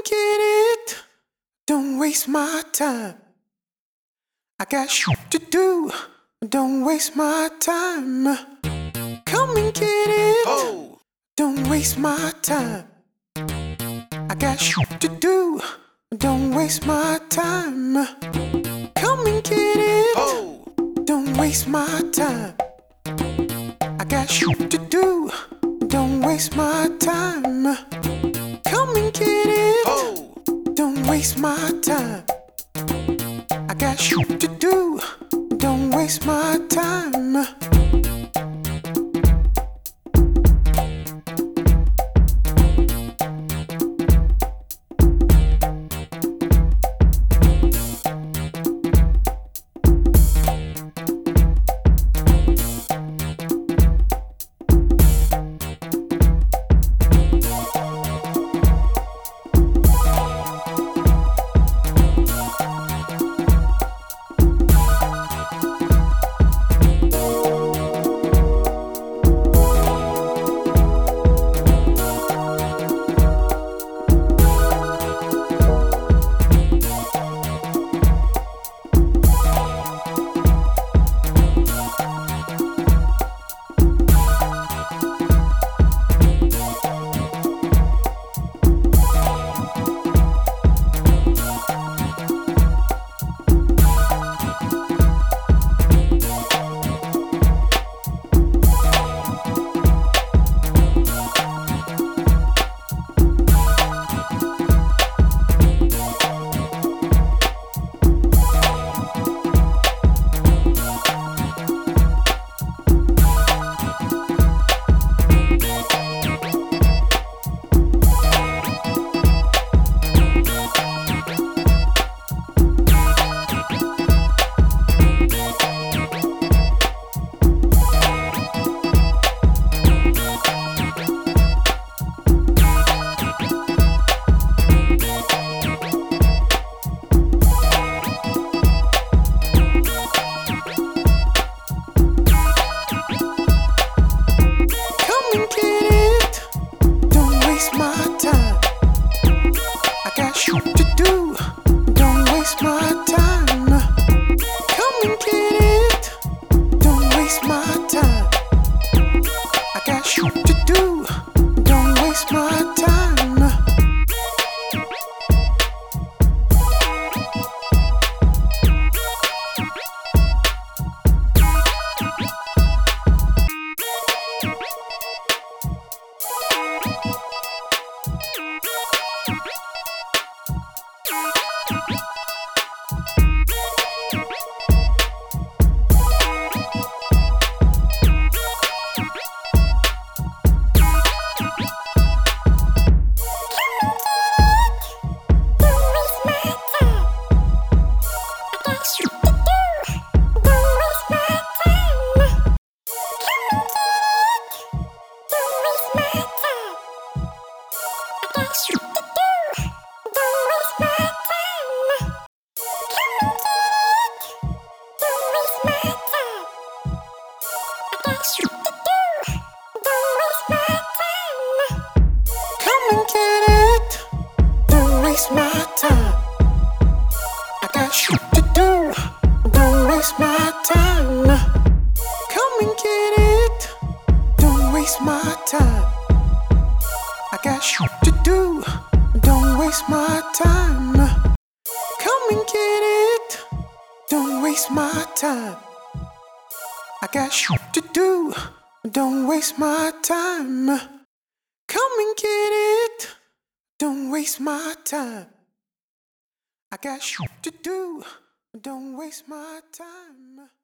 get it. Don't waste my time. I got shit to do. Don't waste my time. Come and get it. Oh. Don't waste my time. I got shit to do. Don't waste my time. Come and get it. Oh. Don't waste my time. I got shit to do. Don't waste my time. Come and get it. Oh. Don't waste my time. I got shit to do. Don't waste my time. I got shit to do. Don't waste my time. Come and get it. Don't waste my time. I got shit to do. Don't waste my time.